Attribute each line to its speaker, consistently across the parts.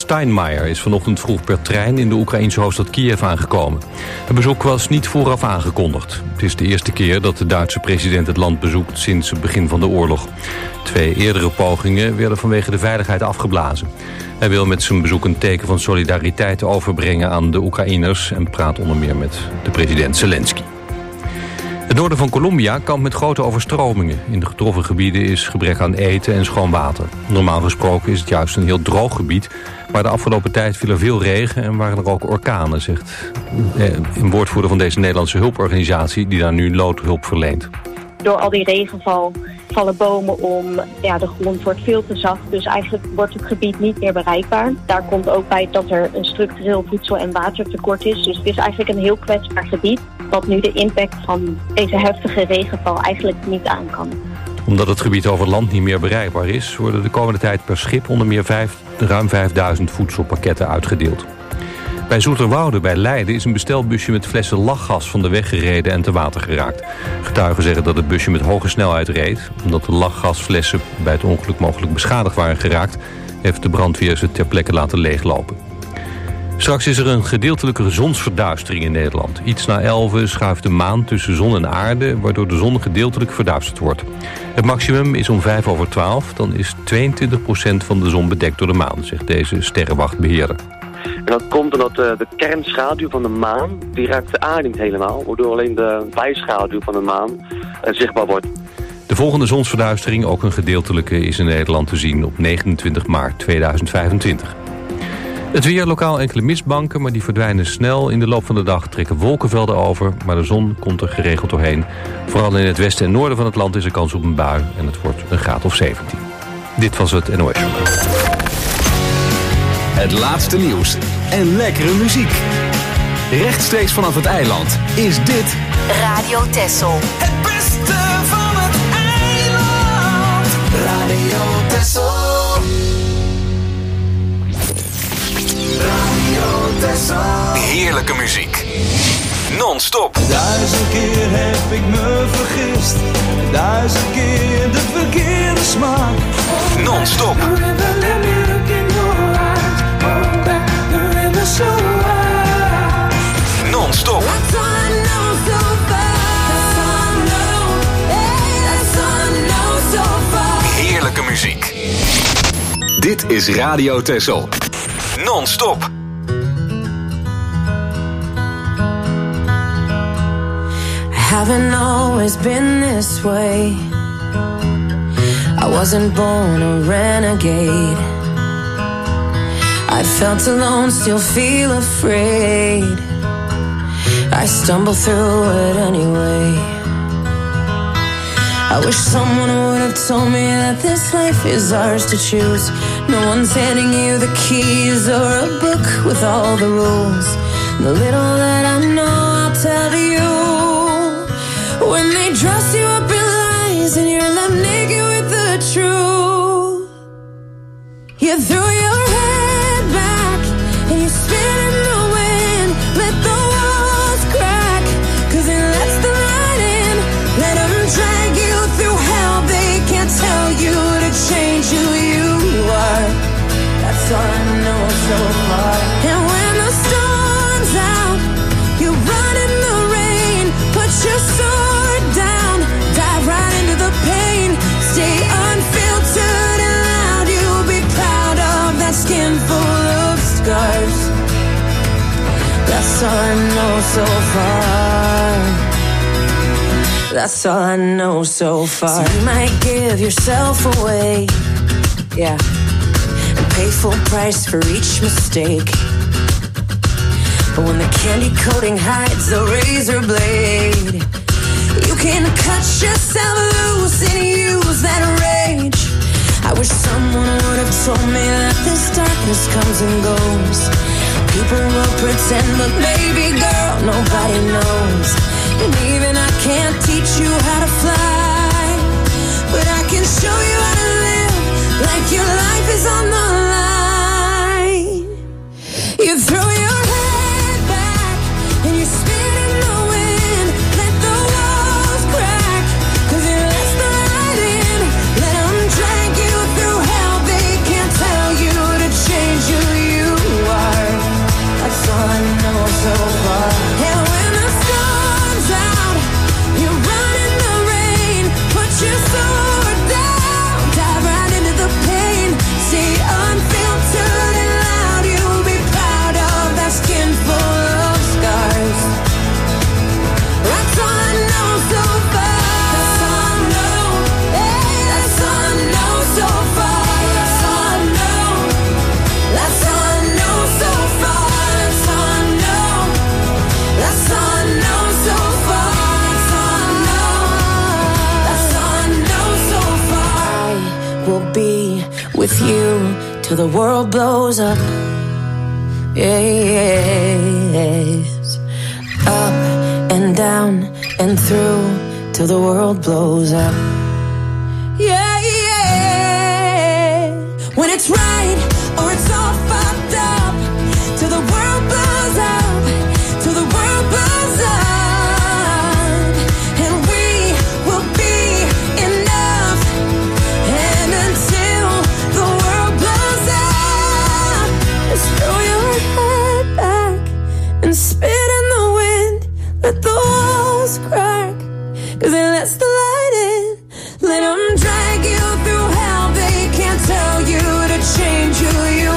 Speaker 1: Steinmeier is vanochtend vroeg per trein in de Oekraïense hoofdstad Kiev aangekomen. Het bezoek was niet vooraf aangekondigd. Het is de eerste keer dat de Duitse president het land bezoekt sinds het begin van de oorlog. 2 eerdere pogingen werden vanwege de veiligheid afgeblazen. Hij wil met zijn bezoek een teken van solidariteit overbrengen aan de Oekraïners en praat onder meer met de president Zelensky. Het noorden van Colombia kampt met grote overstromingen. In de getroffen gebieden is gebrek aan eten en schoon water. Normaal gesproken is het juist een heel droog gebied, maar de afgelopen tijd viel er veel regen en waren er ook orkanen, zegt een woordvoerder van deze Nederlandse hulporganisatie die daar nu noodhulp verleent.
Speaker 2: Door al die regenval vallen bomen om, de grond wordt veel te zacht, dus eigenlijk wordt het gebied niet meer bereikbaar. Daar komt ook bij dat er een structureel voedsel- en watertekort is, dus het is eigenlijk een heel kwetsbaar gebied, wat nu de impact van deze heftige regenval eigenlijk niet aan kan.
Speaker 1: Omdat het gebied over land niet meer bereikbaar is, worden de komende tijd per schip onder meer ruim 5000 voedselpakketten uitgedeeld. Bij Zoeterwoude bij Leiden is een bestelbusje met flessen lachgas van de weg gereden en te water geraakt. Getuigen zeggen dat het busje met hoge snelheid reed. Omdat de lachgasflessen bij het ongeluk mogelijk beschadigd waren geraakt, heeft de brandweer ze ter plekke laten leeglopen. Straks is er een gedeeltelijke zonsverduistering in Nederland. Iets na 11 schuift de maan tussen zon en aarde, waardoor de zon gedeeltelijk verduisterd wordt. Het maximum is om 11:05, dan is 22% van de zon bedekt door de maan, zegt deze sterrenwachtbeheerder.
Speaker 3: En dat komt omdat de kernschaduw van de maan, die raakt de aarde niet helemaal, waardoor alleen de bijschaduw van de maan zichtbaar wordt.
Speaker 1: De volgende zonsverduistering, ook een gedeeltelijke, is in Nederland te zien op 29 maart 2025. Het weer, lokaal enkele mistbanken, maar die verdwijnen snel. In de loop van de dag trekken wolkenvelden over, maar de zon komt er geregeld doorheen. Vooral in het westen en noorden van het land is er kans op een bui en het wordt een graad of 17. Dit was het NOS Journaal.
Speaker 4: Het laatste nieuws en lekkere muziek. Rechtstreeks vanaf het eiland is dit
Speaker 5: Radio Texel.
Speaker 6: Het beste van het eiland. Radio Texel. Radio Texel.
Speaker 4: heerlijke muziek. Non-stop.
Speaker 6: 1000 keer heb ik me vergist. 1000 keer de verkeerde smaak.
Speaker 4: Non-stop. Non-stop. Heerlijke muziek. Dit is Radio Texel. Non-stop.
Speaker 7: Haven't always been this way. I wasn't born a renegade. I felt alone, still feel afraid. I stumble through it anyway. I wish someone would have told me that this life is ours to choose. No one's handing you the keys or a book with all the rules. The little that I know, I'll tell you. When they dress you up in lies and you're left naked with the truth, you threw your head back and you spin in the wind. Let the walls crack, 'cause it lets the light in. Let them drag you through hell. They can't tell you to change who you are. That's all I know so far. And when the storm's out, you run in the rain. Put your sword down, dive right into the pain. Stay unfiltered and loud. You'll be proud of that skin full of scars. That's all I know so far. That's all I know so far. So you might give yourself away, yeah, and pay full price for each mistake. But when the candy coating hides the razor blade, you can cut yourself loose and use that rage. I wish someone would have told me that this darkness comes and goes. People will pretend, but baby girl, nobody knows. And even I can't teach you how to fly, but I can show you how to live like your life is on the line. You throw your head back and you spin in the wind. Let the walls crack, 'cause it lets the light in. Let them drag you through hell. They can't tell you to change who you till the world blows up. Yes. Up and down and through till the world blows up. Yeah, yeah. When it's right or it's all fucked up, till the world blows up, till the world blows up. And we will be enough. And until the world blows up, just throw your head back and spit in the wind. Let the walls crack, 'cause it lets the light in. Let them drag you through hell. They can't tell you to change who you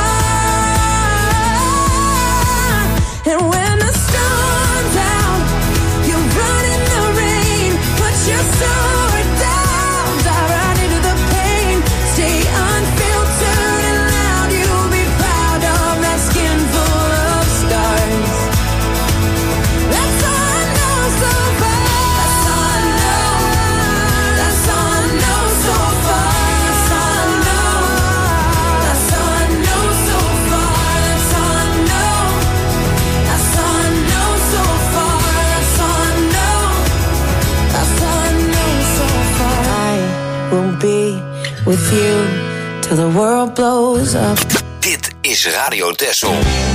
Speaker 7: are. And when the storm's out, you run in the rain. Put your sword down, dive right into the pain. Stay unfiltered and loud. You'll be proud of that skin full of scars. That's all I know so far. That's all I know. That's all I know so far. That's all I know. That's all I know so far. That's all I know. That's all I know so far. That's all I know. That's all I know so far. I will be with you till the world blows up.
Speaker 4: Dit is Radio Texel.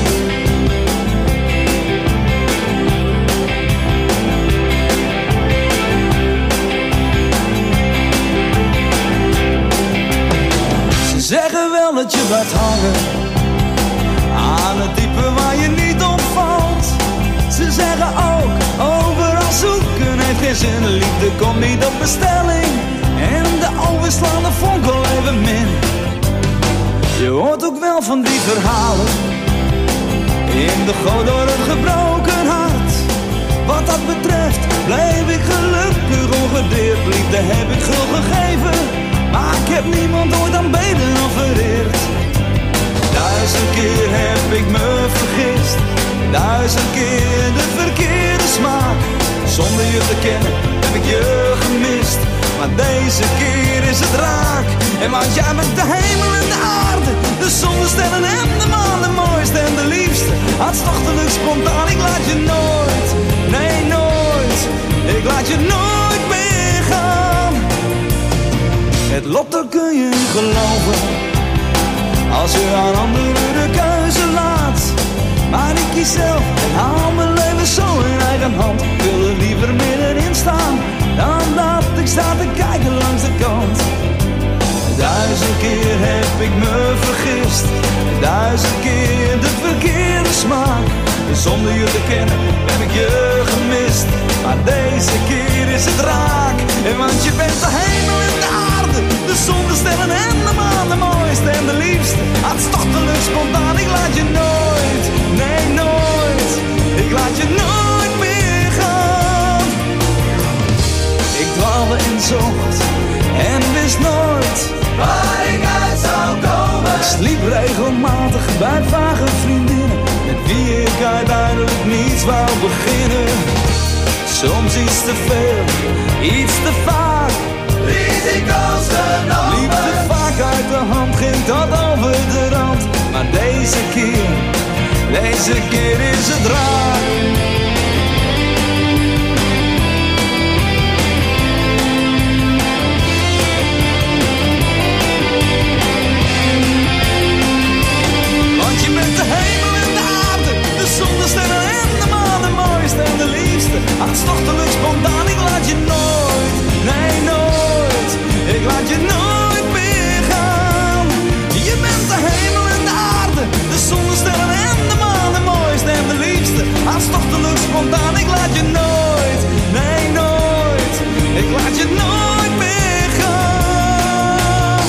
Speaker 6: Ze zeggen wel dat je blijft hangen aan het diepe waar je niet op valt. Ze zeggen ook, overal zoeken heeft geen zin. Liefde komt niet op bestelling en de overslaande vonk al even min. Je hoort ook wel van die verhalen in de goot door een gebroken hart. Wat dat betreft bleef ik gelukkig ongedeerd. Liefde heb ik gul gegeven, maar ik heb niemand ooit aanbeden of vereerd. 1000 keer heb ik me vergist, 1000 keer de verkeerde smaak. Zonder je te kennen heb ik je gemist, maar deze keer is het raak. En want jij bent de hemel en de aarde, de zon, de sterren en de maan, de mooiste en de liefste. Hartstochtelijk spontaan, ik laat je nooit, nee nooit, ik laat je nooit meer gaan. Het lot, daar kun je in geloven, als je aan anderen de keuze laat. Maar ik kies zelf en haal mijn leven zo in eigen hand. Ik wil er liever middenin staan, dan dat ik sta te kijken langs de kant. 1000 keer heb ik me vergist, 1000 keer de verkeerde smaak. Zonder je te kennen heb ik je gemist, maar deze keer is het raak. En want je bent de hemel en de aarde, de zon, de sterren en de maan, de mooiste en de liefste. Hartstochtelijk spontaan, ik laat je nooit, nee nooit, ik laat je nooit meer gaan. Ik dwaalde en zocht en wist nooit waar ik uit zou komen. Ik sliep regelmatig bij vage vriendinnen, met wie ik uiteindelijk niets wou beginnen. Soms iets te veel, iets te vaak, risico's genomen. Liefde vaak uit de hand, ging dat over de rand. Maar deze keer is het raak. Want je bent de hemel en de aarde, de zon, de sterren en de maan, de mooiste en de liefste. Hartstochtelijk spontaan, ik laat je nooit, nee nooit, ik laat je nooit meer gaan. Je bent de hemel en de aarde, de zon, de sterren en de maan, de mooiste en de liefste. Hartstochtelijk spontaan, ik laat je nooit, nee nooit, ik laat je nooit meer gaan.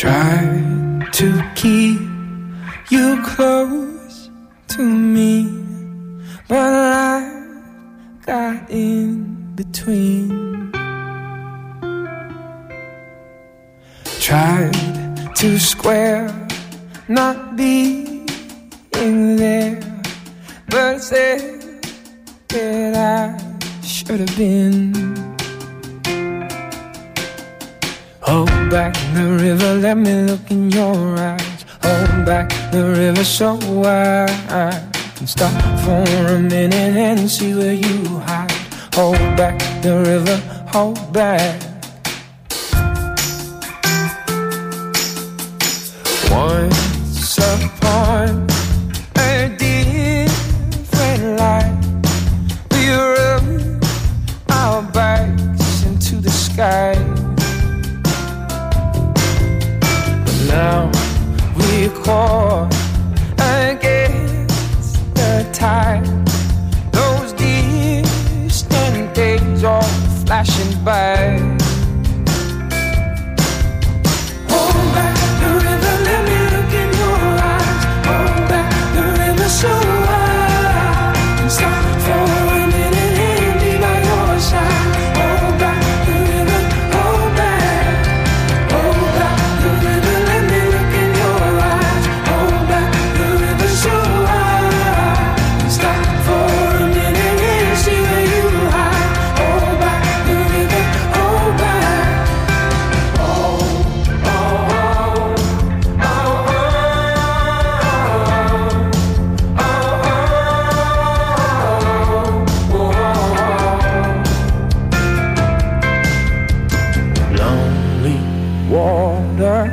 Speaker 5: Tried to keep you close to me, but life got in between. Tried to square not being there, but said that I should have been. Hold back the river, let me look in your eyes. Hold back the river so I can stop for a minute and see where you hide. Hold back the river, hold back. Once upon a different life, we rubbed our backs into the sky. Now we're caught against the tide. Those distant days all flashing by. Hold back the river, let me look in your eyes. Hold back the river so I can stop for a minute and be by your side. Hold back the river, hold back. Hold back the river, let me look in your eyes. Hold back the river so I can stop for a minute and see where you hide. Hold back the river, hold back. Oh, oh, oh, oh, oh, oh, oh, oh. Lonely water,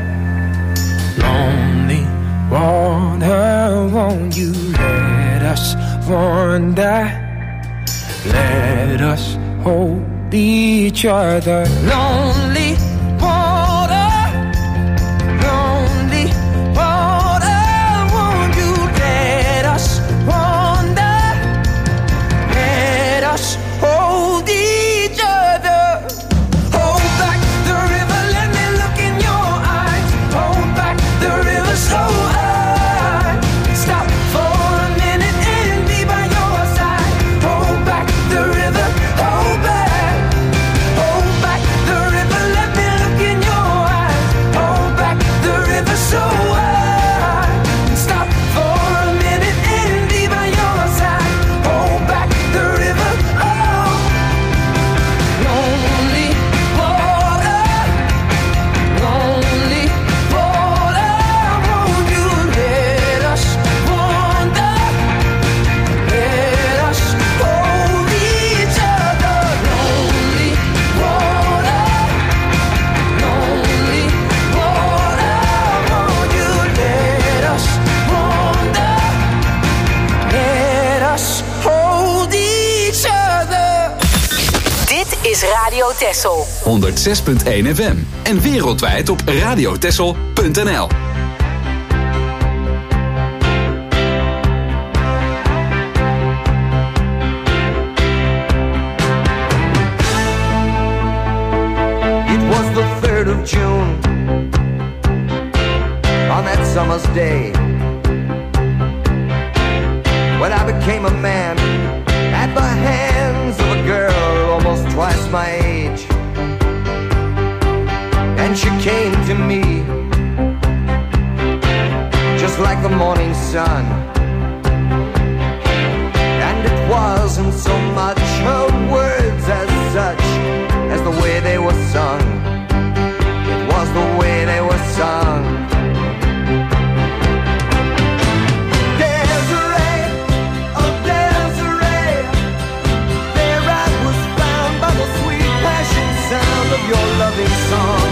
Speaker 5: won't you let us wander? Let us hold each other. Lonely water, won't you let us wander? Let us hold each other. Hold back the river, let me look in your eyes. Hold back the river so I stop for a minute and be by your side. Hold back the river, hold back. Hold back the river, let me look in your eyes. Hold back the river so I stop for a minute and be by your side. Hold back the river, oh. Lonely water, won't you let us wander? Let us hold each other. Lonely water, won't you let us wander? Let us hold each other.
Speaker 8: Dit is Radio Texel.
Speaker 4: 106.1 FM en wereldwijd op radiotexel.nl.
Speaker 9: It was the 3rd of June, on that summer's day, when I became a man at the hands of a girl almost twice my age. And she came to me just like the morning sun. And it wasn't so much her words as such as the way they were sung. It was the way they were sung. Desiree, oh Desiree, there I was found by the sweet passion sound of your loving song.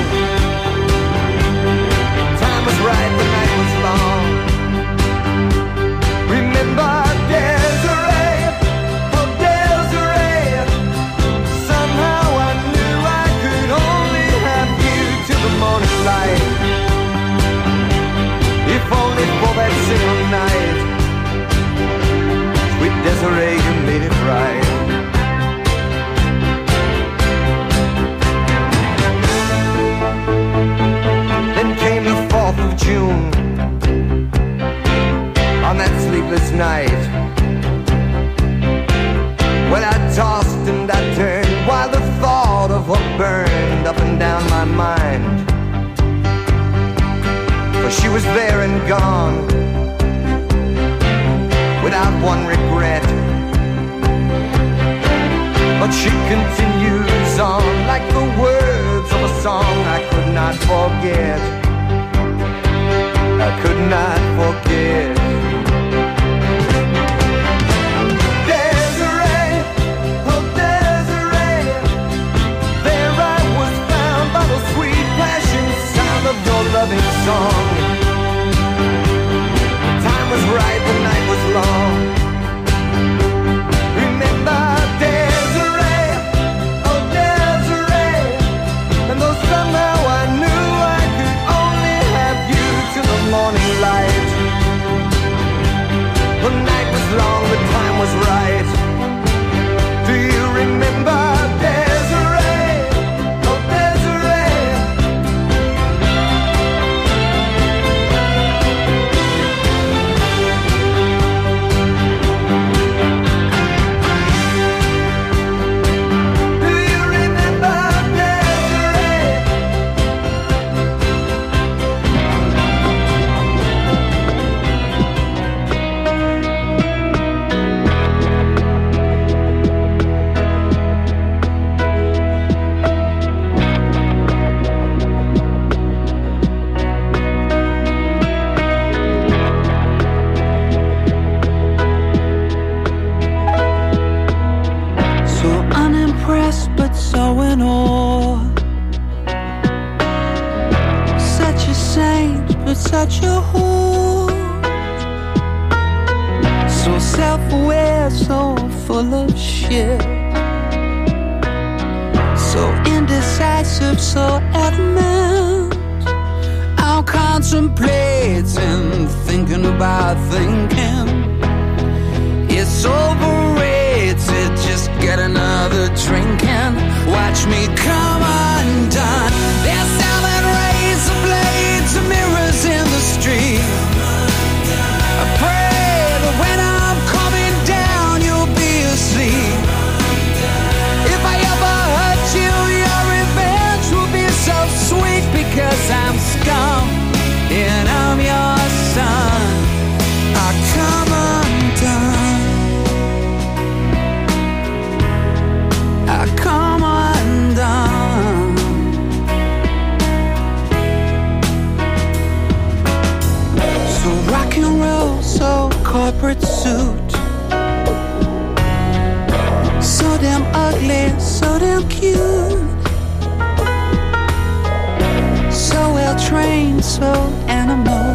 Speaker 9: Time was right, the night was long. Remember Desiree, oh Desiree, June, on that sleepless night, when I tossed and I turned while the thought of her burned up and down my mind. For she was there and gone, without one regret. But she continues on like the words of a song I could not forget. I could not forget. Desiree, oh Desiree, there I was found by the sweet passion sound of your loving song. Time was right, the night was long. Remember Desiree, oh Desiree, and though somehow I knew I could only have you till the morning light, the night was long, the time was right. Do you remember Desiree, oh Desiree? Do you remember Desiree?
Speaker 6: So unimpressed but so in awe. Such a saint but such a whore. So self-aware, so full of shit. So indecisive, so adamant. I'm contemplating, thinking about thinking. It's overrated, just get another drink and watch me come undone. They're selling razor blades and mirrors in the street. I pray that when I'm coming down, you'll be asleep. If I ever hurt you, your revenge will be so sweet, because I'm scum and I'm your son. I come undone. I come undone. So rock and roll, so corporate suit. So damn ugly, so damn cute. So well trained, so animal.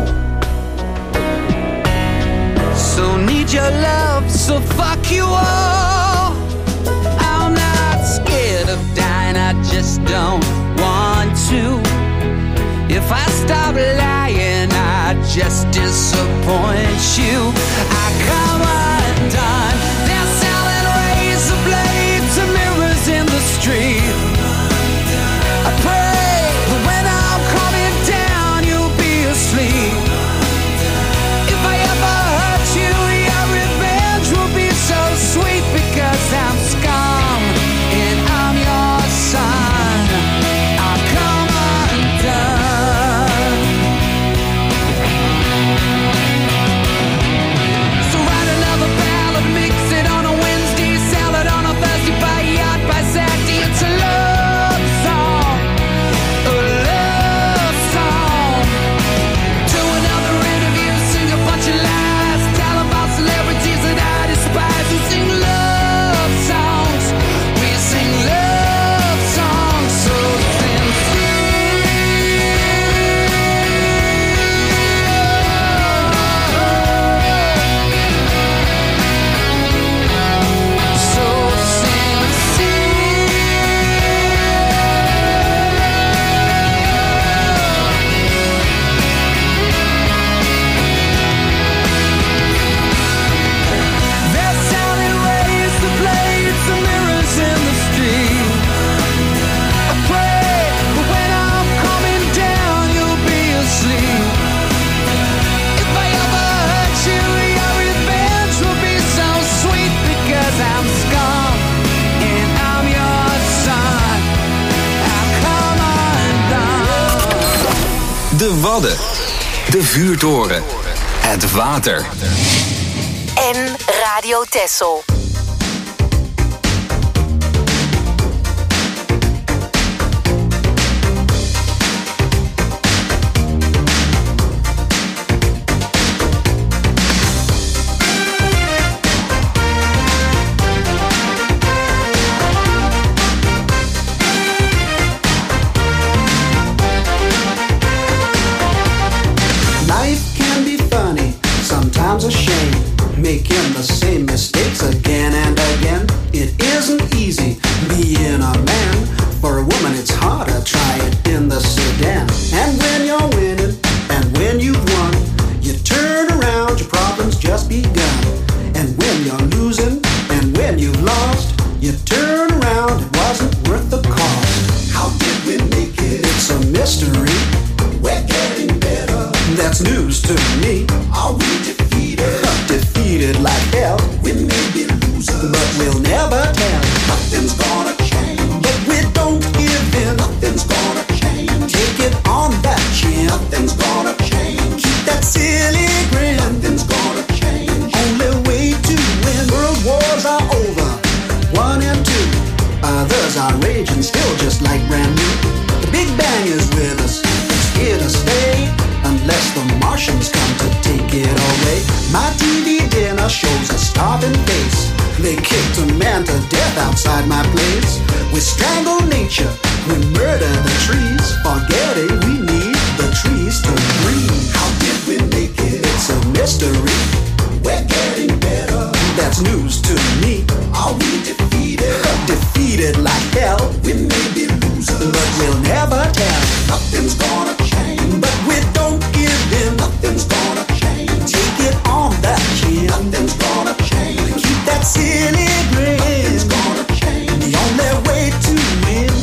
Speaker 6: So need your love, so fuck you all. I'm not scared of dying, I just don't want to. If I stop lying, I just disappoint you. I come undone. They're selling razor blades and mirrors in the street. I pray that when I'm coming down, you'll be asleep. If I ever hurt you, your revenge will be so sweet, because I'm scum and I'm your son. I come undone. So write another ballad, mix
Speaker 4: De Wadden. De vuurtoren. Het water.
Speaker 8: En Radio Texel.
Speaker 10: Sometimes a shame, making the same mistakes again and again. It isn't easy being a man. For a woman it's harder, try it in the sedan. And when you're winning, and when you've won, you turn around, your problems just begun. And when you're losing, and when you've lost, you turn around, it wasn't worth the cost. How did we make it? It's a mystery. We're getting better. That's news to me. Are we defeated? Defeated like hell. We may be losers, but we'll never tell. Nothing's gonna change, but we don't give in. Nothing's gonna change. Take it on that chin. Nothing's gonna change. Keep that silly grin. Nothing's gonna change. Only way to win. World wars are over, 1 and 2. Others are raging still just like brand new. The Big Bang is with us. It's here to stay. Unless the Martians come to take it away. My TV dinner shows a starving face. They kicked a man to death outside my place. We strangle nature, we murder the trees, forgetting we need the trees to breathe. How did we make it? It's a mystery. We're getting better. That's news to me. Are we defeated? Defeated like hell. We may be losers, but we'll never tell. Nothing's gonna change, but we don't give in. Nothing's gonna change. Take it on that chin. Nothing's gonna change. Keep that silly grin. Nothing's gonna change. The only way to win.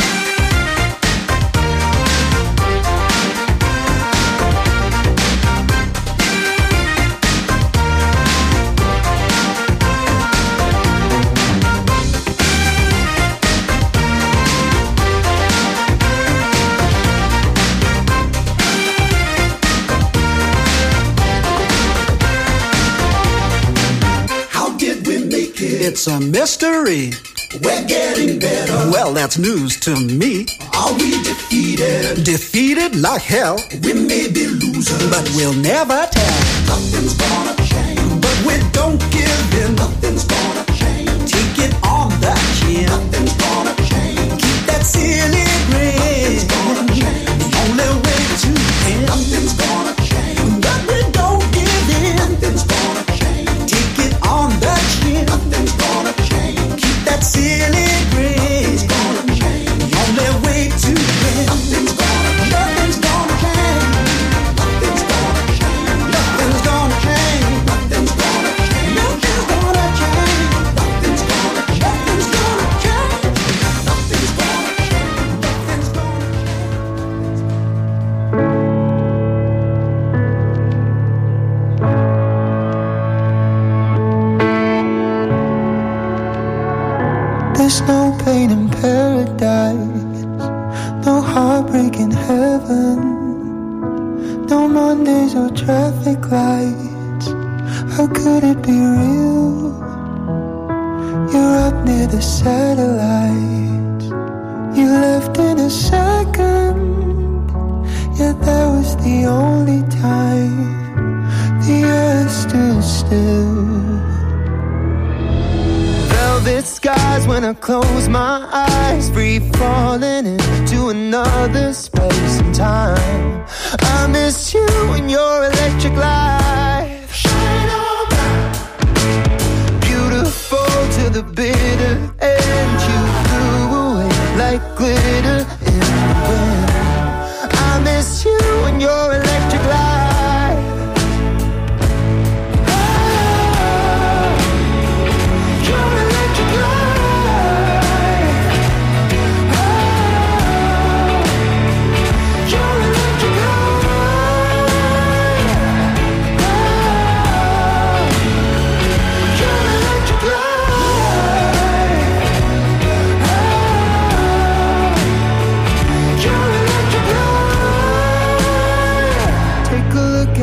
Speaker 10: It's a mystery. We're getting better. Well, that's news to me. Are we defeated? Defeated like hell. We may be losers, but we'll never tell. Nothing's gonna change, but we don't give in. Nothing's gonna change. Take it on the chin. Nothing's gonna change. Keep that silly grin. Nothing's gonna change. The only way to win. Nothing's gonna change, but we don't give in. Nothing's gonna change. Take it on the chin. Nothing's gonna change. Keep that silly grin. Nothing's gonna change. The only way to win. Nothing's gonna change. Nothing's gonna change. Nothing's gonna change. Nothing's gonna change. Nothing's gonna change. Nothing's gonna change. Nothing's gonna change. Nothing's gonna change. Nothing's gonna change. Nothing's gonna
Speaker 11: There's no pain in paradise, no heartbreak in heaven, no Mondays or traffic lights. How could it be real? You're up near the satellites. You left in a second, yet that was the only time the earth stood still. Velvet skies when I close my eyes, free falling into another space and time. I miss you and your electric light. Shine on bright, beautiful to the bitter end. You flew away like glitter in the wind. I miss you and your electric light.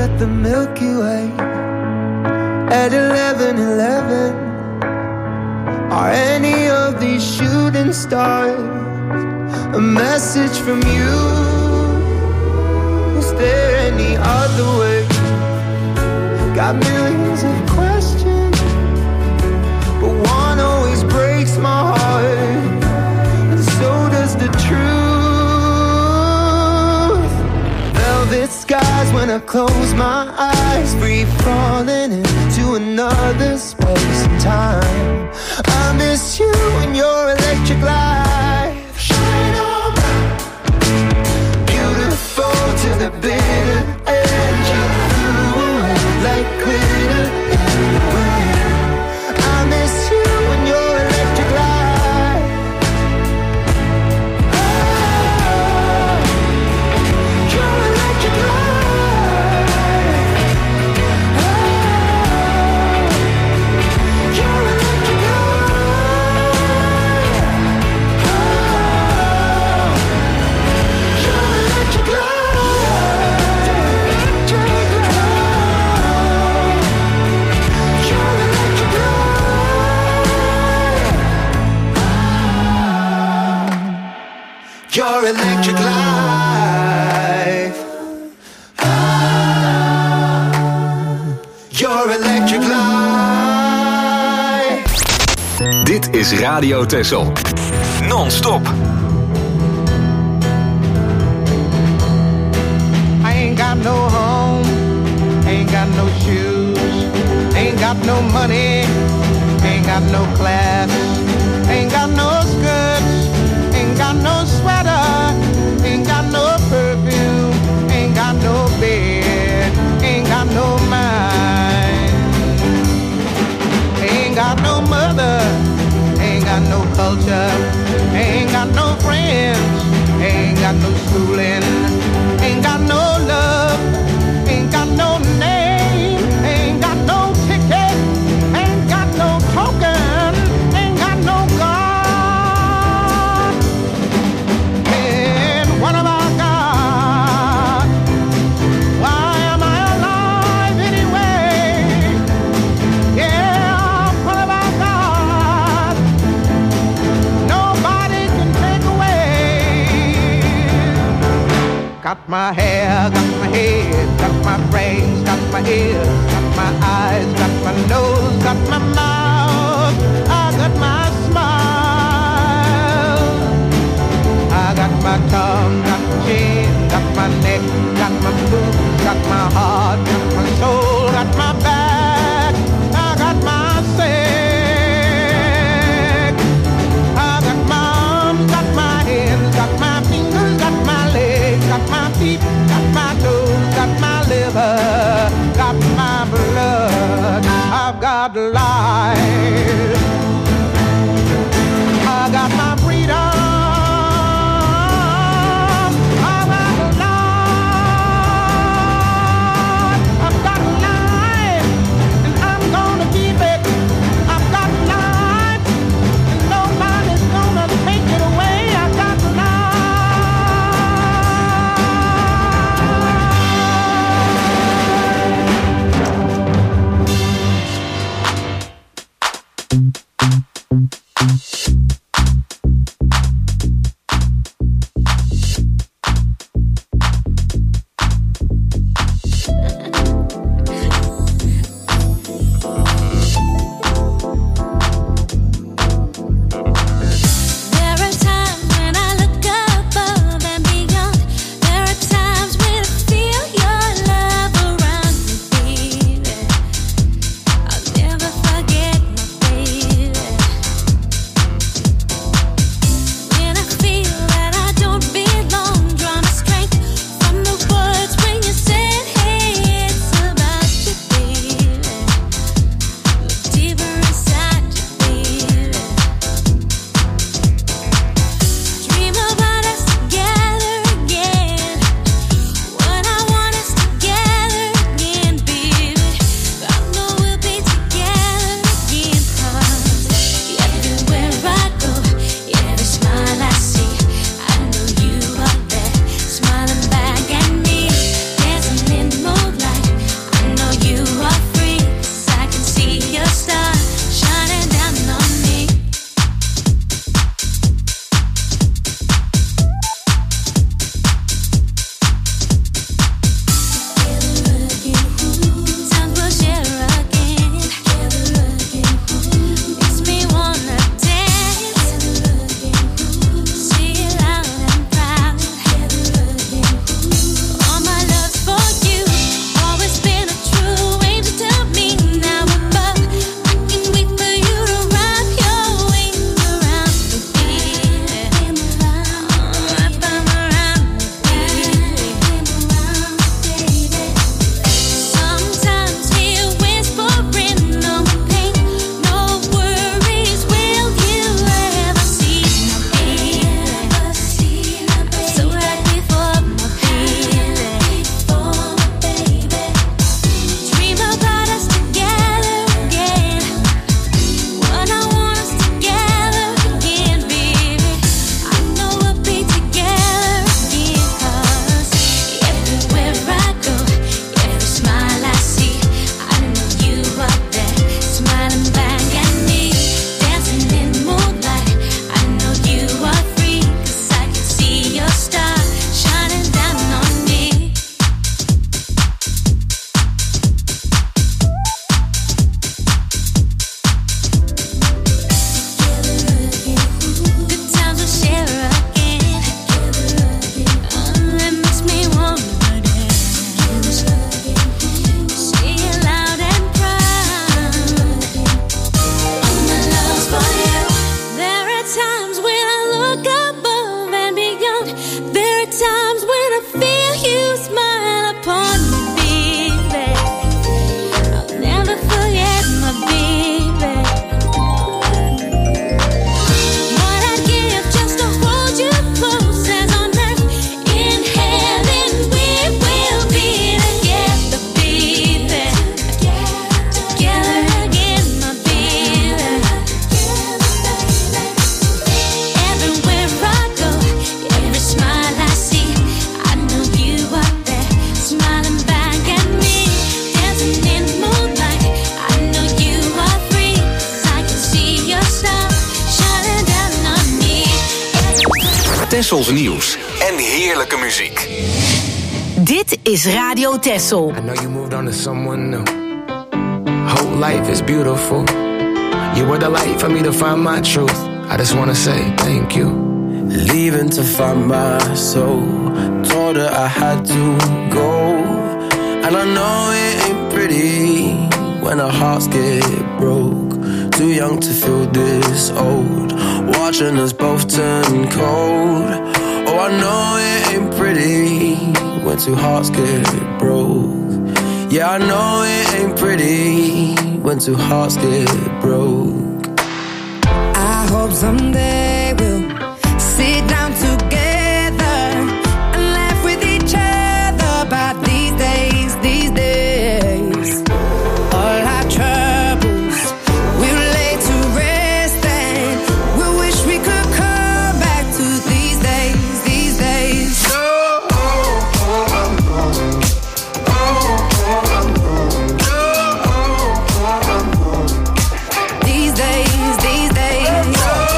Speaker 11: at the Milky Way at 11:11. Are any of these shooting stars a message from you? Is there any other way? Got millions of questions, but one always breaks my heart, and so does the truth. Velvet skies when I close my eyes, free falling into another space and time. I miss you and your electric light. Shine on, beautiful to the bitter end. You flew away like glitter in the wind. I miss you and your electric light. Oh, your electric light. Oh, your electric light. Oh, your electric light. Your electric life. Your electric life.
Speaker 4: Dit is Radio Texel. Non-stop.
Speaker 9: I ain't got no home, ain't got no shoes, ain't got no money, ain't got no class, ain't got no skirts, ain't got no sweater, ain't got no perfume, ain't got no bed, ain't got no mind, ain't got no mother, ain't got no culture, ain't got no friends, ain't got no schooling, ain't got no love, ain't got no name, ain't got no ticket, ain't got no token, ain't got no God. And what have I got? Why am I alive anyway? Yeah, what have I got? Nobody can take away. Got my hair, got my head, got my brains, got my ears, got my eyes, got my nose, got my mouth, I got my smile. I got my tongue, got my chin, got my neck, got my boots, got my heart, got my soul, got my back, I got my sex. I got my arms, got my hands, got my fingers, got my legs, got my feet, got my toes, got my liver, got my blood. I've got life. I got my freedom. I've got life. I've got life.
Speaker 4: Tessels nieuws en heerlijke muziek.
Speaker 8: Dit is Radio Tessel.
Speaker 12: I know you moved on to someone new. Whole life is beautiful. You were the light for me to find my truth. I just wanna say thank you.
Speaker 13: Leaving to find my soul. Told her I had to go. And I know it ain't pretty when our hearts get broke. Too young to feel this old. Watching us both turn cold. Oh, I know it ain't pretty when two hearts get broke. Yeah, I know it ain't pretty when two hearts get broke.
Speaker 7: I hope someday we'll sit down together and laugh with each other about these days, these days. All our troubles we'll lay to rest and we'll wish we could come back to these days, these days. These days, these days.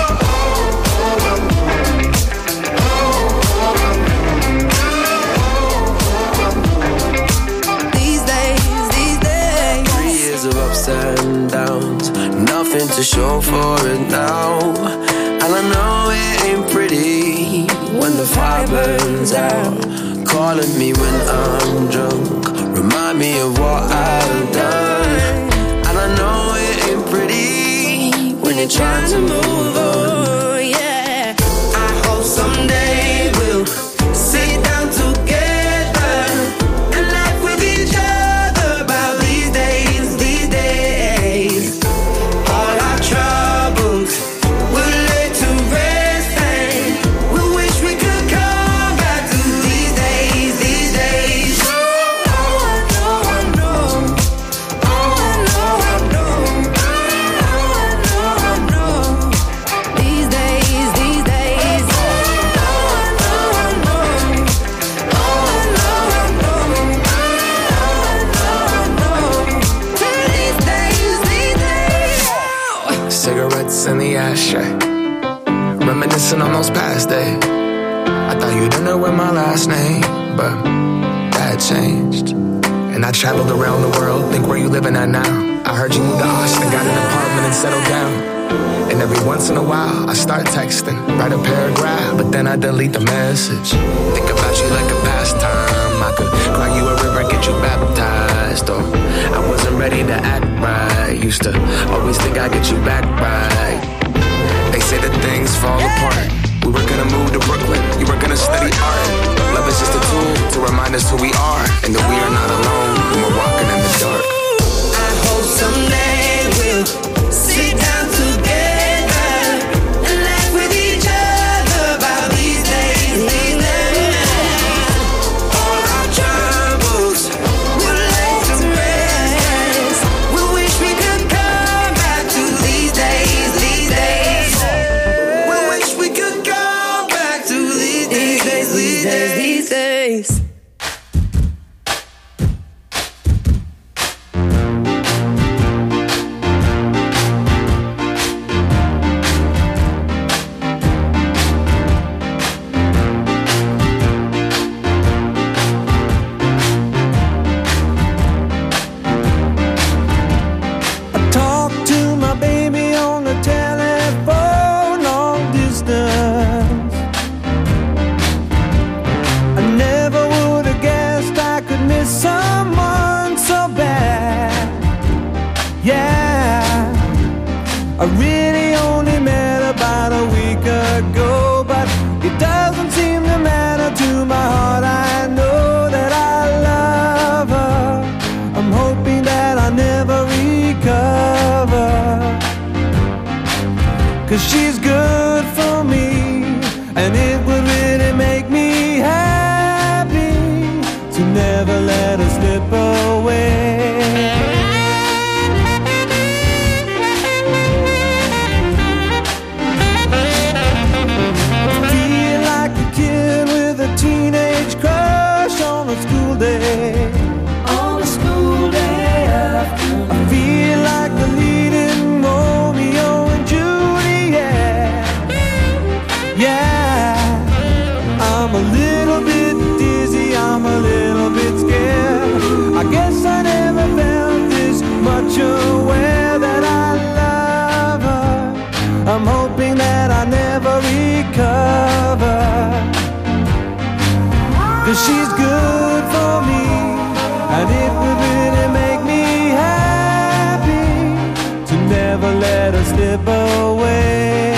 Speaker 7: These days, these days.
Speaker 13: 3 years of ups and downs, nothing to show for it now. And I know it ain't pretty when the fire burns out. Calling me when I'm drunk, remind me of what I've done. And I know it ain't pretty when you're trying to move on.
Speaker 7: Yeah, I hope someday we'll sit down together and laugh with each other about these days, these days. All our troubles we'll lay to rest and we'll wish we could come back to these days, these days. Oh, I know, I know. Oh, I know, I know. Oh, I know, I know. These days, these days. Oh, I know, I know. Oh, I know, I know. Oh, I know, I know. These days, these days.
Speaker 12: Cigarettes in the ashtray, reminiscing on those past days. I thought you didn't know my last name, but that changed. And I traveled around the world, think where you living at now. I heard you moved to Austin, got an apartment and settled down. And every once in a while, I start texting, write a paragraph, but then I delete the message. Think about you like a pastime. I could cry you a river, get you baptized. Or I wasn't ready to act right. Used to always think I'd get you back right. They say that things fall apart. We were gonna move to Brooklyn, you were gonna study art. Love is just a tool to remind us who we are, and that we are not alone when we're walking in the dark.
Speaker 7: I hope someday we'll sit down together and laugh with each other about these days, these days. All our troubles we'll lay to rest. We wish we could come back to these days, these days. We wish we could come back to these days, these days, these days.
Speaker 6: I talk to my baby on the telephone long distance. I never would have guessed I could miss someone so bad. Yeah, I really only met about a week ago, but it doesn't seem to matter to my heart. I know that I love her. I'm hoping that I never recover, 'cause she's good for me, and it would really make me happy to never let her slip away. I feel like a kid with a teenage crush on a school day. On a school day afternoon. I feel like the leading Romeo and Juliet. 'cause she's good for me, and it would really make me happy to never let her slip away.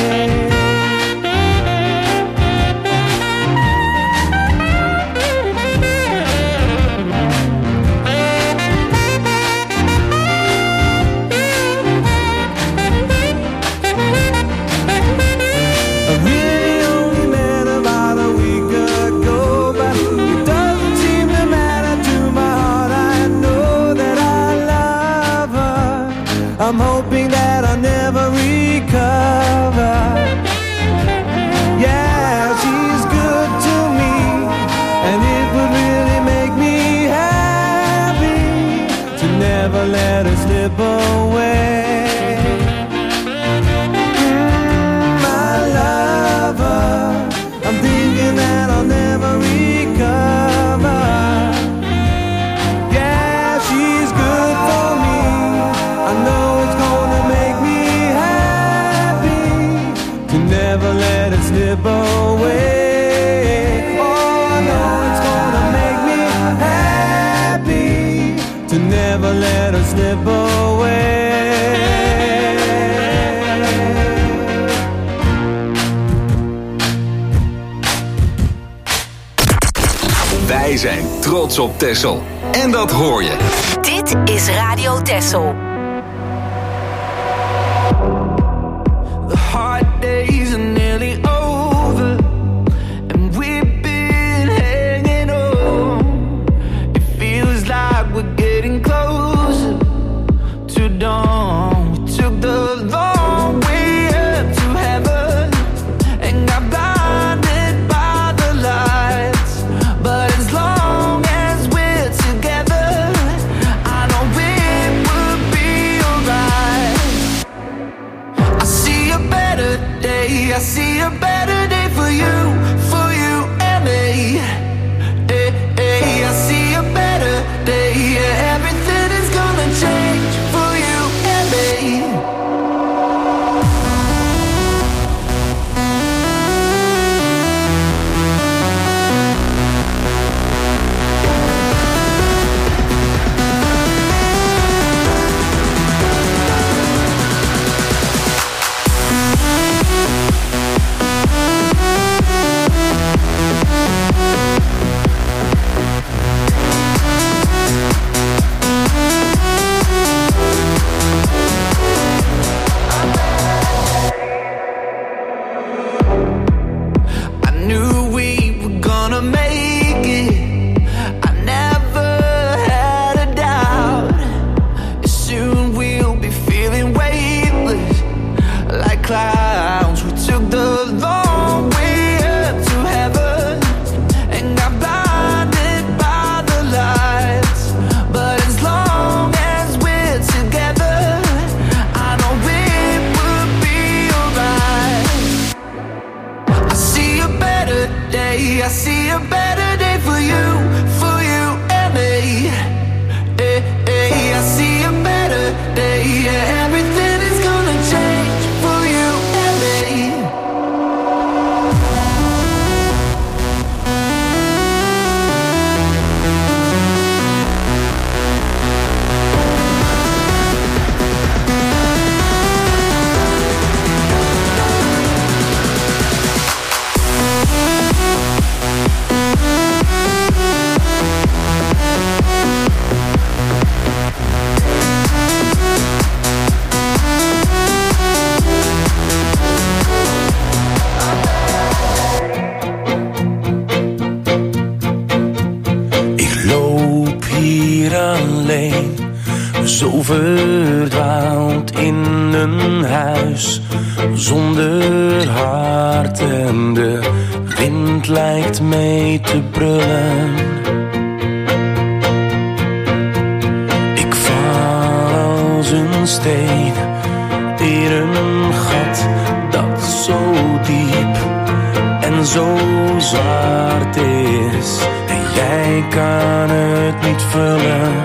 Speaker 6: I'm hoping that I'll never recover. Yeah, she's good to me, and it would really make me happy to never let her slip away. My lover, I'm thinking that I'll never recover. Yeah, she's good for me, I know it's gonna make me happy to never let it slip away. Oh, I know it's gonna make me happy to never let it slip away.
Speaker 4: Wij zijn trots op Texel. En dat hoor je.
Speaker 8: Dit is Radio Texel.
Speaker 5: The hard days are nearly over, and we've been hanging on. It feels like we're getting closer to dawn. We took the long way up to heaven and got blinded by the lights. But as long as we're together, I know it will be alright. I see a better day, I see a better day for you and me. Hey, hey, I see a better day, yeah, everything is gonna change for you and me. Clouds. We took the long way up to heaven and got blinded by the lights. But as long as we're together, I know it will be alright. I see a better day, I see a better day for you and me. Hey, hey, I see a better day, yeah, everything is gonna change.
Speaker 13: Zo verdwaald in een huis zonder hart en de wind lijkt mee te brullen. Ik val als een steen in een gat dat zo diep en zo zwart is en jij kan het niet vullen.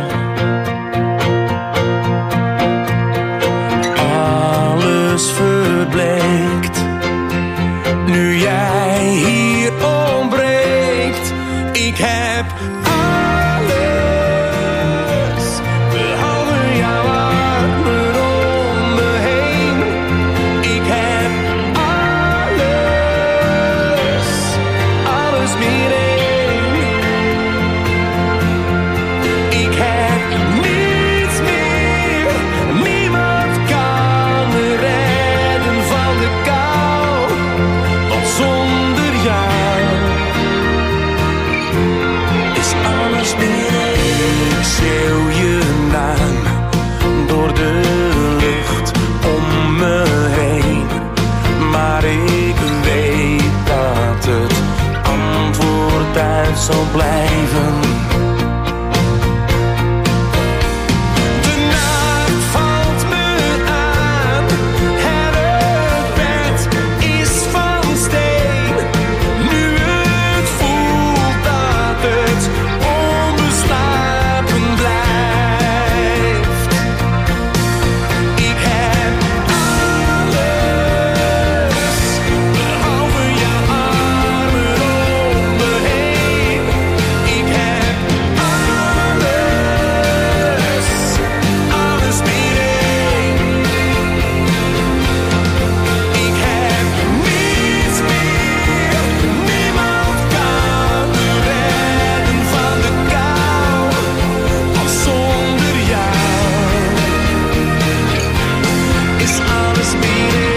Speaker 13: Verbleekt nu jij hier ontbreekt. Ik
Speaker 5: Ik heb alles, behalve jouw armen om me heen. Ik heb alles meer één. Ik heb niets meer, niemand kan me redden van de kou, want zonder jou is alles meer één. Ik schreeuw je naam door de lucht om me heen, maar ik weet dat het antwoord uit zal blijven. De nacht valt me aan en het bed is van steen. Nu het voelt dat het onbeslapen blijft. Ik heb alles, behalve jouw armen om me heen. Ik heb alles meer één. Ik heb niets meer, niemand kan me redden van de kou, want zonder jou is alles meer één.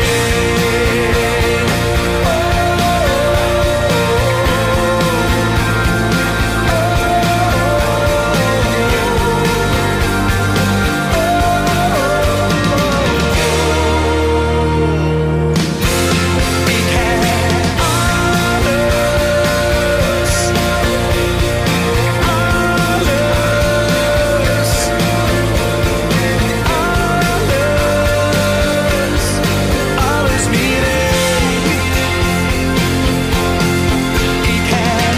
Speaker 5: Ik heb alles meer één. Ik heb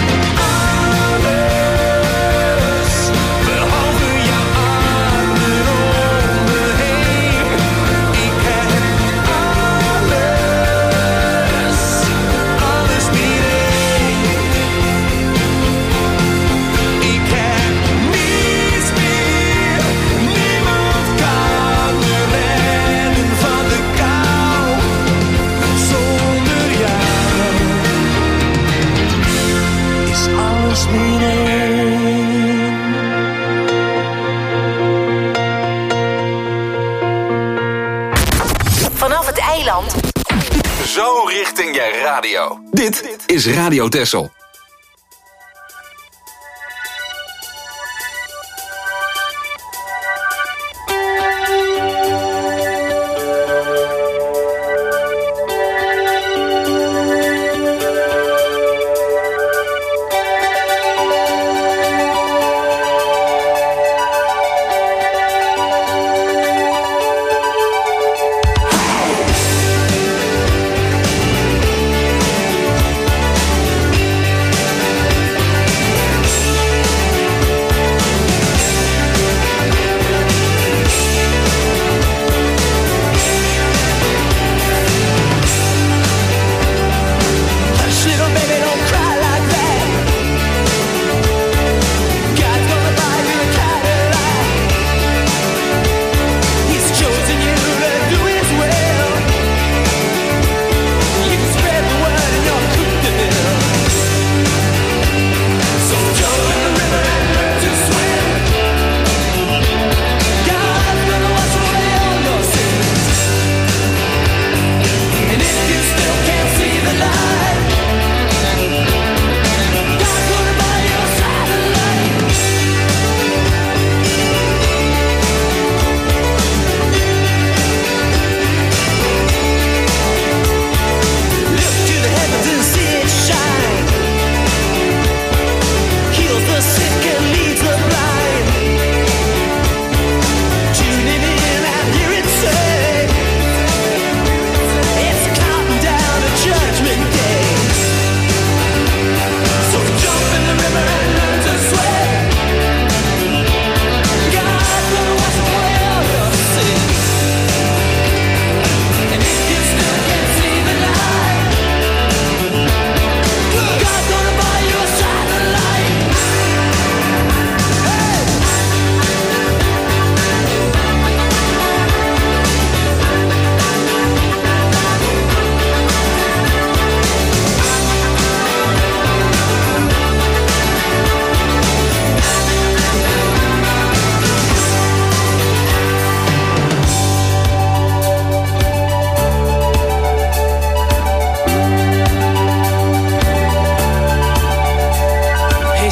Speaker 5: alles, behalve jouw armen om me heen. Ik heb alles meer één. Ik heb niets meer, niemand kan me redden van de kou, zonder jou is alles meer één.
Speaker 8: Vanaf het eiland.
Speaker 4: Zo richting je radio. Dit is Radio Texel.
Speaker 5: Ik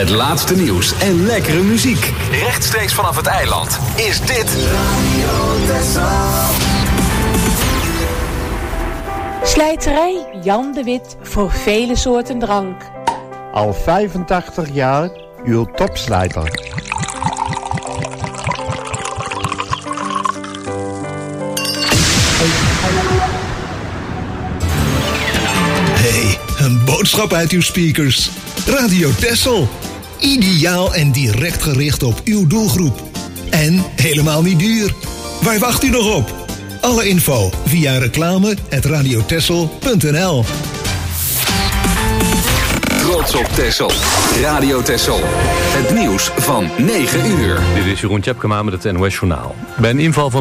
Speaker 4: Het laatste nieuws en lekkere muziek. Rechtstreeks vanaf het eiland is dit Radio Texel.
Speaker 14: Slijterij Jan de Wit voor vele soorten drank.
Speaker 15: Al 85 jaar uw topslijter.
Speaker 16: Hey, een boodschap uit uw speakers. Radio Texel. Ideaal en direct gericht op uw doelgroep. En helemaal niet duur. Waar wacht u nog op? Alle info via reclame@radiotexel.nl.
Speaker 4: Trots op Texel. Radio Texel. Het nieuws van 9 uur.
Speaker 1: Dit is Jeroen Tjepkema met het NOS Journaal. Bij een inval van